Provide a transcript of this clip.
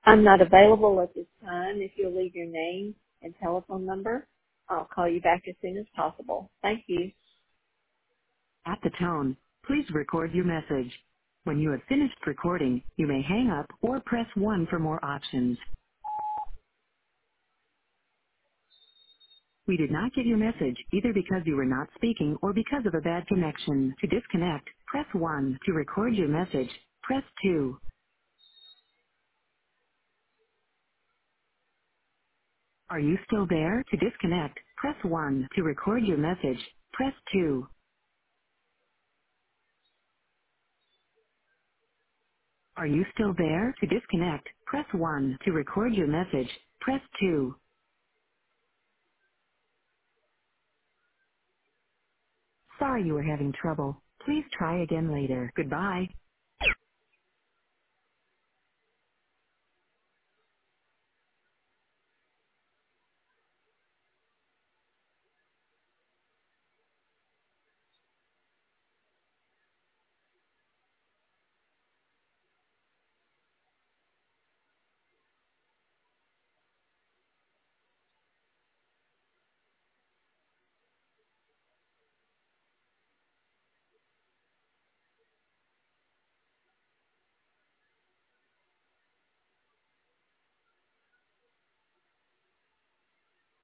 I'm not available at this time. If you'll leave your name and telephone number, I'll call you back as soon as possible. Thank you. At the tone, please record your message. When you have finished recording, you may hang up or press 1 for more options. We did not get your message either because you were not speaking or because of a bad connection. To disconnect, press 1. To record your message, press 2. Are you still there? To disconnect, press 1. To record your message, press 2. Are you still there? To disconnect, press 1. To record your message, press 2. Sorry you were having trouble. Please try again later. Goodbye.